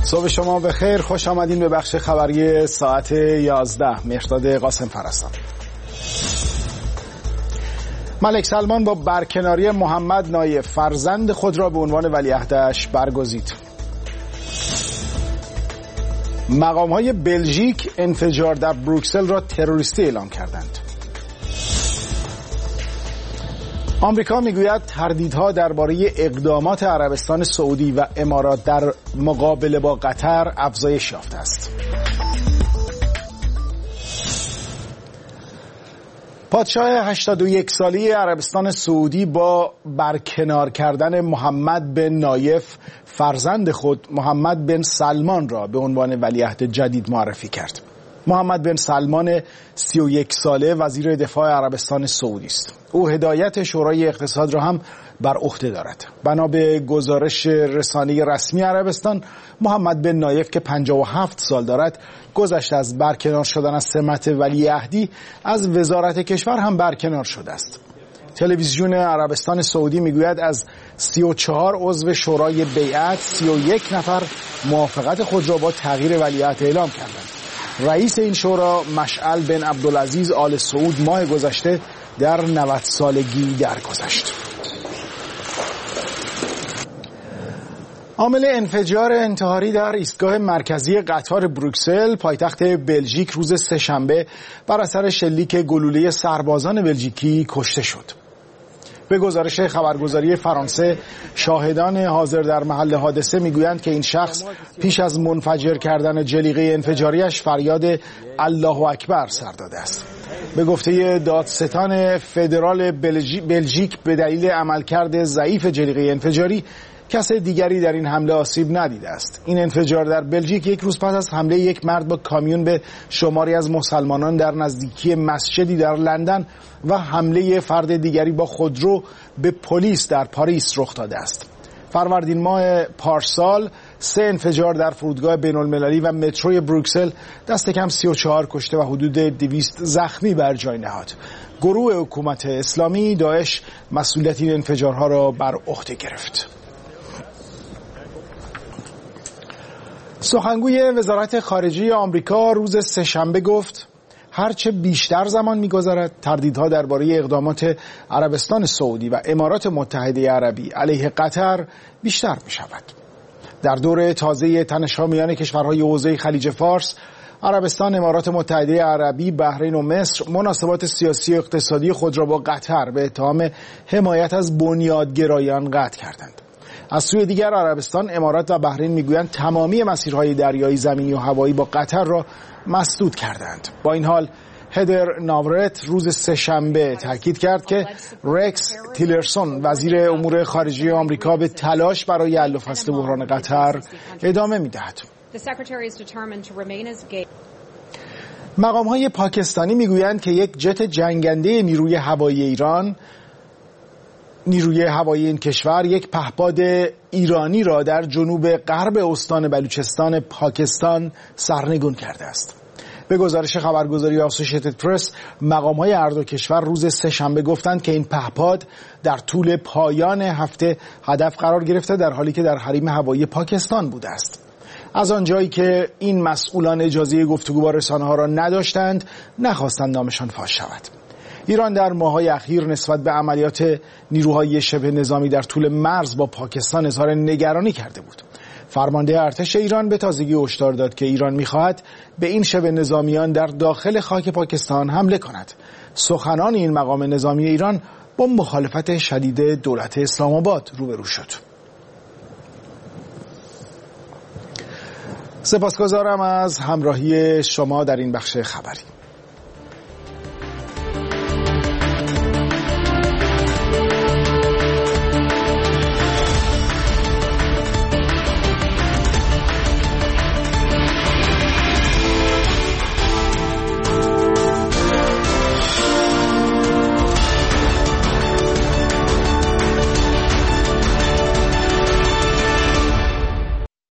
صبح شما بخیر، خوش آمدین به بخش خبری ساعت 11. مهرداد قاسم فرستم. ملک سلمان با برکناری محمد نایف فرزند خود را به عنوان ولیعهدش برگزید. مقام‌های بلژیک انفجار در بروکسل را تروریستی اعلام کردند. آمریکا میگوید تردیدها درباره اقدامات عربستان سعودی و امارات در مقابله با قطر افزایش یافته است. پادشاه 81 ساله عربستان سعودی با برکنار کردن محمد بن نایف فرزند خود محمد بن سلمان را به عنوان ولیعهد جدید معرفی کرد. محمد بن سلمان 31 ساله وزیر دفاع عربستان سعودی است. او هدایت شورای اقتصاد را هم بر عهده دارد. بنا به گزارش رسانه رسمی عربستان، محمد بن نایف که 57 سال دارد گذشته از برکنار شدن از سمت ولیعهدی از وزارت کشور هم برکنار شده است. تلویزیون عربستان سعودی میگوید از 34 عضو شورای بیعت 31 نفر موافقت خود را با تغییر ولیعهد اعلام کردند. رئیس این شورا مشعل بن عبدالعزیز آل سعود ماه گذشته در 90 سالگی درگذشت. عامل انفجار انتحاری در ایستگاه مرکزی قطار بروکسل پایتخت بلژیک روز سه‌شنبه بر اثر شلیک گلوله سربازان بلژیکی کشته شد. به گزارش خبرگزاری فرانسه، شاهدان حاضر در محل حادثه میگویند که این شخص پیش از منفجر کردن جلیقه انفجاریش فریاد الله اکبر سر داده است. به گفته دادستان فدرال بلژیک به دلیل عملکرد ضعیف جلیقه انفجاری کس دیگری در این حمله آسیب ندیده است. این انفجار در بلژیک یک روز پس از حمله یک مرد با کامیون به شماری از مسلمانان در نزدیکی مسجدی در لندن و حمله فرد دیگری با خودرو به پلیس در پاریس رخ داده است. فروردین ماه پارسال 3 انفجار در فرودگاه بین‌المللی و متروی بروکسل دست کم 34 کشته و حدود 200 زخمی بر جای نهاد. گروه حکومت اسلامی داعش مسئولیت این انفجارها را بر عهده گرفت. سخنگوی وزارت خارجه آمریکا روز سه‌شنبه گفت هرچه بیشتر زمان می‌گذرد تردیدها درباره اقدامات عربستان سعودی و امارات متحده عربی علیه قطر بیشتر می‌شود. در دور تازه تنش‌ها میان کشورهای حوزه خلیج فارس، عربستان، امارات متحده عربی، بحرین و مصر مناسبات سیاسی و اقتصادی خود را با قطر به اتهام حمایت از بنیادگرایان قطع کردند. از سوی دیگر عربستان، امارات و بحرین میگویند تمامی مسیرهای دریایی، زمینی و هوایی با قطر را مسدود کردند. با این حال هدر ناورت روز سه‌شنبه تاکید کرد که رکس تیلرسون وزیر امور خارجه آمریکا به تلاش برای حل و فصل بحران قطر ادامه میدهد. مقام‌های پاکستانی میگویند که یک جت جنگنده نیروی هوایی این کشور یک پهپاد ایرانی را در جنوب غرب استان بلوچستان پاکستان سرنگون کرده است. به گزارش خبرگزاری آسوشیتد پرس، مقام‌های هر دو کشور روز سه‌شنبه گفتند که این پهپاد در طول پایان هفته هدف قرار گرفته در حالی که در حریم هوایی پاکستان بوده است. از آنجایی که این مسئولان اجازه گفتگو با رسانه‌ها را نداشتند، نخواستند نامشان فاش شود. ایران در ماه‌های اخیر نسبت به عملیات نیروهای شبه نظامی در طول مرز با پاکستان اظهار نگرانی کرده بود. فرمانده ارتش ایران به تازگی هشدار داد که ایران می‌خواهد به این شبه نظامیان در داخل خاک پاکستان حمله کند. سخنان این مقام نظامی ایران با مخالفت شدید دولت اسلام آباد روبرو شد. سپاسگزارم از همراهی شما در این بخش خبری.